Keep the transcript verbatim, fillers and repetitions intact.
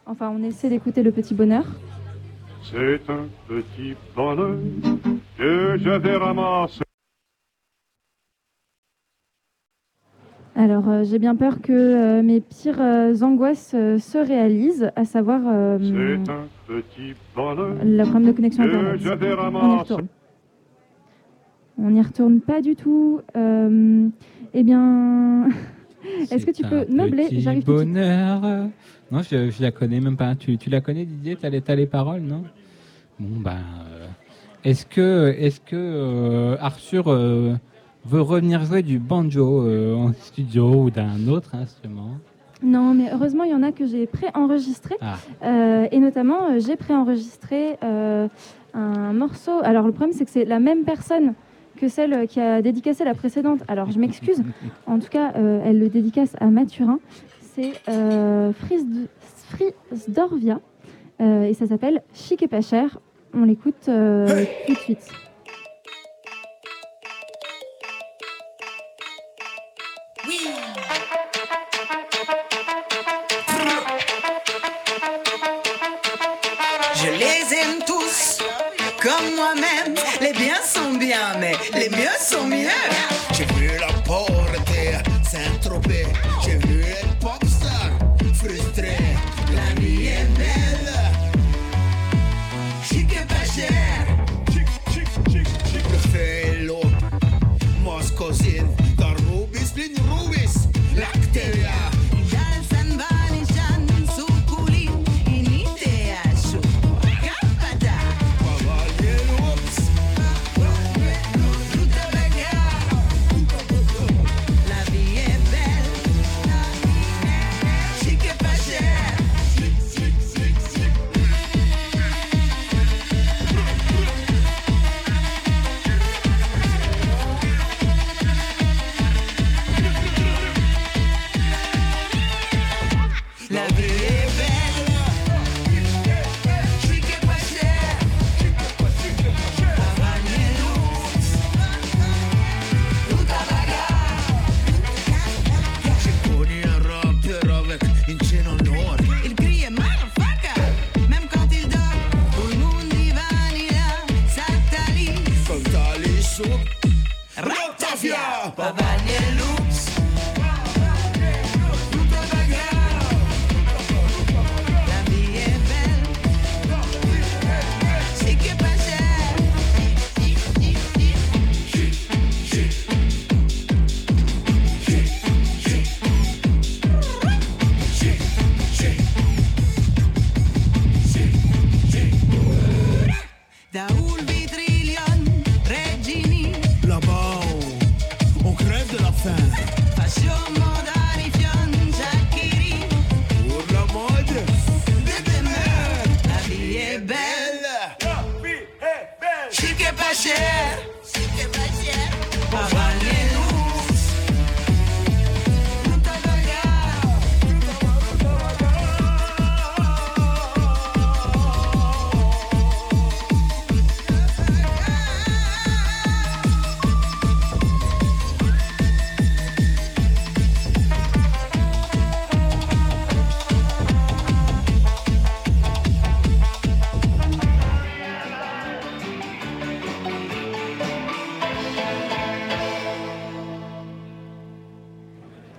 Enfin, on essaie d'écouter Le Petit Bonheur. C'est un petit bonheur que j'avais ramassé. Alors, euh, j'ai bien peur que euh, mes pires euh, angoisses euh, se réalisent, à savoir euh, C'est un petit bonheur le problème de connexion que Internet. j'avais On y ramassé. retourne. On n'y retourne pas du tout. Euh, eh bien, est-ce que tu C'est peux un meubler? petit J'arrive tout de suite. bonheur. Non, je, je la connais même pas. Tu, tu la connais, Didier? T'as les, t'as les paroles, non? Bon, ben, euh, est-ce que, est-ce que euh, Arthur euh, veut revenir jouer du banjo euh, en studio ou d'un autre instrument? Non, mais heureusement, il y en a que j'ai pré-enregistré. Ah. Euh, et notamment, euh, j'ai préenregistré euh, un morceau. Alors, le problème, c'est que c'est la même personne que celle qui a dédicacé la précédente. Alors, je m'excuse. En tout cas, euh, elle le dédicace à Mathurin. C'est euh, Frisd- Frisdorvia. Euh, et ça s'appelle Chic et pas cher. On l'écoute euh, tout de suite. Je les aime tous, comme moi-même. Les biens sont bien, mais les mieux sont mieux. J'ai vu la pauvreté Saint-Tropez. J'ai vu les popstars frustrés. La vie est belle, chic et pas cher. Chic, chic, chic, chic. Le vélo, Moscosine, dans Rubis, ligne Rubis, Lacteria. Rottafia, Pavagna e lui.